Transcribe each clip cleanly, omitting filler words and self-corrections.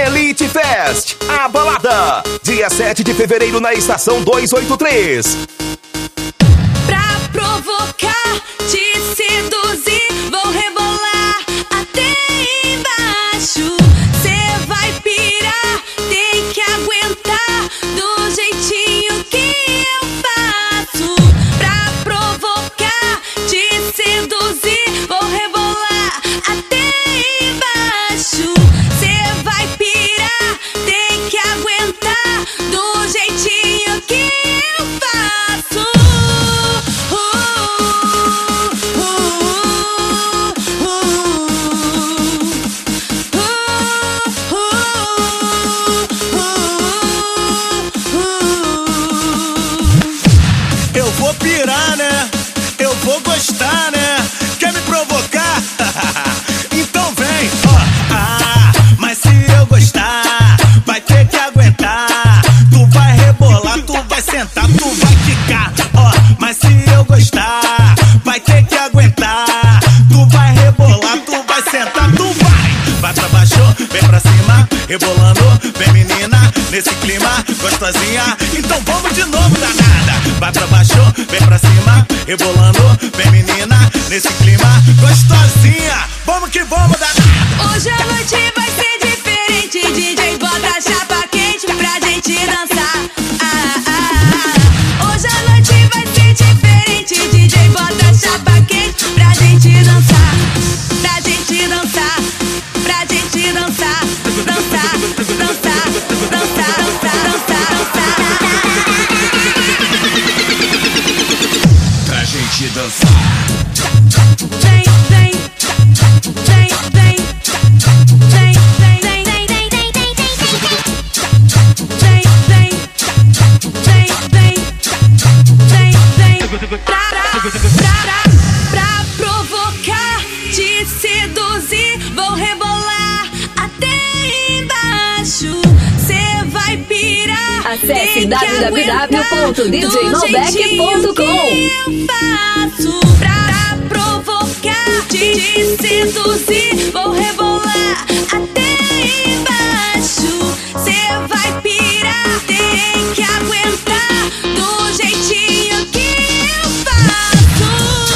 Elite Fest, a balada, dia 7 de fevereiro na estação 283. Pra provocar, te seduzir, vou rebolar até embaixo. Cê vai pirar, tem que aguentar do jeitinho que eu faço. Pra provocar, te seduzir, vou rebolar até embaixo. Cê vai pirar, tem que aguentar do jeitinho que eu faço. Eu vou pirar, né? Eu vou gostar, né? Quer me provocar? Então vem, ó. Mas se eu gostar, vai ter que aguentar. Tu vai rebolar, tu vai sentar, tu vai quicar. Ó, mas se eu gostar, vai ter que aguentar. Tu vai rebolar, tu vai sentar, tu vai. Vai pra baixo, vem pra cima, rebolando, vem menina, nesse clima, gostosinha. Então vamos de novo, danada. Vai pra baixo, vem pra cima, rebolando, vem menina, nesse clima, gostosinha. Vamos que vamos, danada. Hoje a noite vai ser diferente, DJ bota a chapa quente pra gente dançar. Hoje a noite vai ser diferente, DJ bota a chapa quente pra gente dançar. Pra gente dançar, pra gente dançar. Dançar, dançar, dançar, dançar, dançar. Pra gente dançar. Vem, vem, vem, vem, vem, vem, vem, vem, vem, vem, pra provocar, te seduzir, vou rebolar até embaixo. Cê vai pirar. Acesse www.djmalbec.com. Eu faço pra provocar, te seduzir, vou rebolar até embaixo. Cê vai pirar, tem que aguentar do jeitinho que eu faço.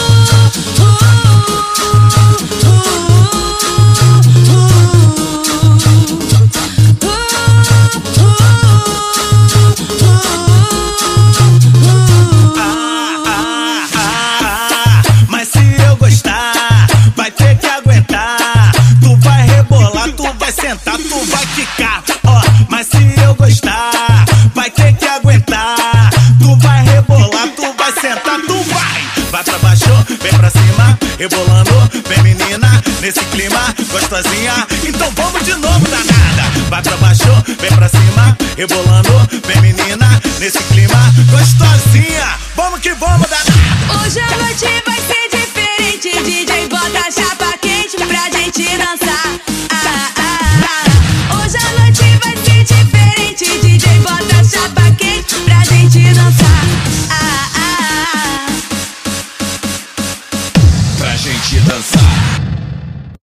Mas se eu gostar, vai ter que aguentar. Tu vai rebolar, tu vai sentar, tu vai quicar. Ó, mas se eu gostar, vai ter que aguentar. Tu vai rebolar, tu vai sentar, tu vai. Vai pra baixo, vem pra cima, rebolando, vem menina, nesse clima, gostosinha. Então vamos de novo, danada. Vai pra baixo, vem pra cima, rebolando, vem menina, nesse clima, gostosinha. Vamos que vamos, danada. Hoje a noite